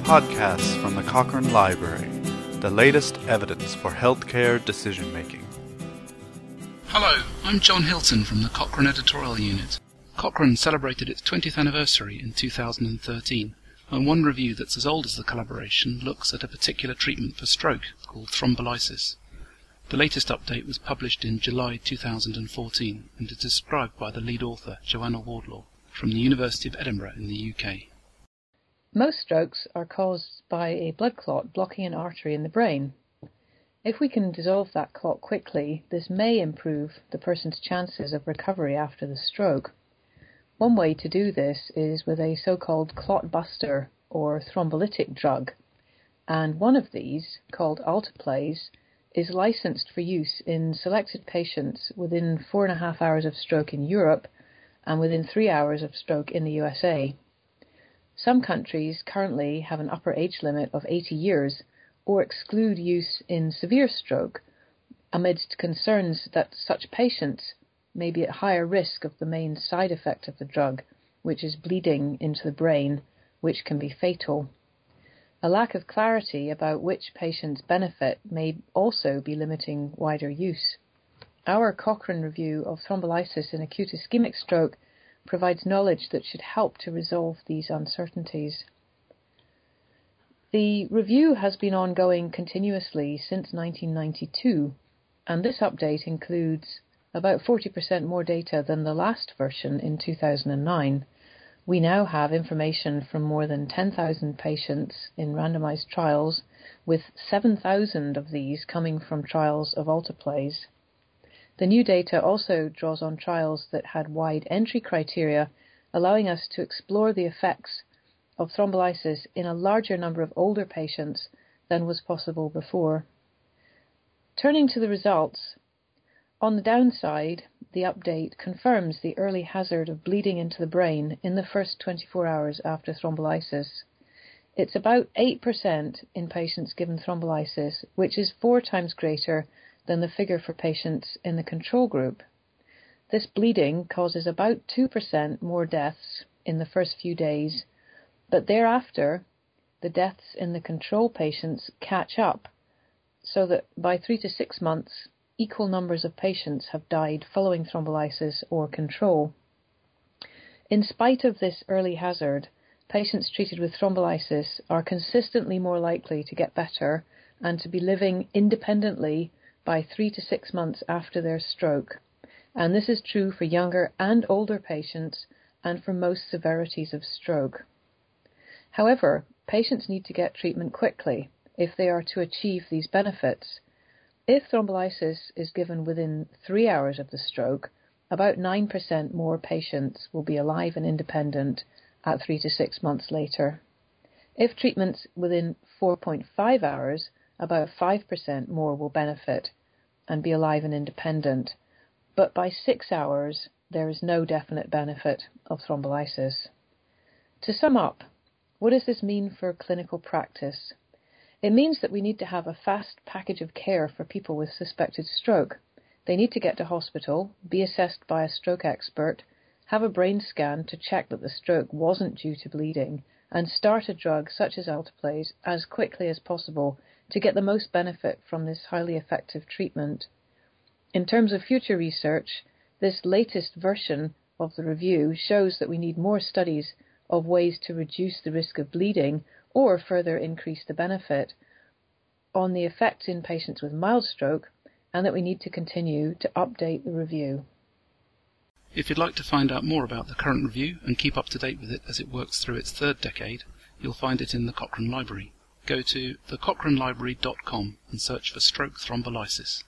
podcasts from the Cochrane Library, the latest evidence for healthcare decision-making. Hello, I'm John Hilton from the Cochrane Editorial Unit. Cochrane celebrated its 20th anniversary in 2013, and one review that's as old as the collaboration looks at a particular treatment for stroke called thrombolysis. The latest update was published in July 2014 and is described by the lead author, Joanna Wardlaw, from the University of Edinburgh in the UK. Most strokes are caused by a blood clot blocking an artery in the brain. If we can dissolve that clot quickly, this may improve the person's chances of recovery after the stroke. One way to do this is with a so-called clot buster or thrombolytic drug, and one of these, called Alteplase, is licensed for use in selected patients within 4.5 hours of stroke in Europe and within 3 hours of stroke in the USA. Some countries currently have an upper age limit of 80 years or exclude use in severe stroke amidst concerns that such patients may be at higher risk of the main side effect of the drug, which is bleeding into the brain, which can be fatal. A lack of clarity about which patients benefit may also be limiting wider use. Our Cochrane review of thrombolysis in acute ischemic stroke provides knowledge that should help to resolve these uncertainties. The review has been ongoing continuously since 1992, and this update includes about 40% more data than the last version in 2009. We now have information from more than 10,000 patients in randomized trials, with 7,000 of these coming from trials of Alteplase. The new data also draws on trials that had wide entry criteria, allowing us to explore the effects of thrombolysis in a larger number of older patients than was possible before. Turning to the results, on the downside, the update confirms the early hazard of bleeding into the brain in the first 24 hours after thrombolysis. It's about 8% in patients given thrombolysis, which is 4 times greater than the figure for patients in the control group. This bleeding causes about 2% more deaths in the first few days, but thereafter, the deaths in the control patients catch up, so that by 3 to 6 months, equal numbers of patients have died following thrombolysis or control. In spite of this early hazard, patients treated with thrombolysis are consistently more likely to get better and to be living independently by 3 to 6 months after their stroke. And this is true for younger and older patients and for most severities of stroke. However, patients need to get treatment quickly if they are to achieve these benefits. If thrombolysis is given within 3 hours of the stroke, about 9% more patients will be alive and independent at 3 to 6 months later. If treatment's within 4.5 hours, about 5% more will benefit and be alive and independent. But by 6 hours, there is no definite benefit of thrombolysis. To sum up, what does this mean for clinical practice? It means that we need to have a fast package of care for people with suspected stroke. They need to get to hospital, be assessed by a stroke expert, have a brain scan to check that the stroke wasn't due to bleeding, and start a drug such as Alteplase as quickly as possible to get the most benefit from this highly effective treatment. In terms of future research, this latest version of the review shows that we need more studies of ways to reduce the risk of bleeding or further increase the benefit on the effects in patients with mild stroke, and that we need to continue to update the review. If you'd like to find out more about the current review and keep up to date with it as it works through its 3rd decade, you'll find it in the Cochrane Library. Go to thecochranelibrary.com and search for stroke thrombolysis.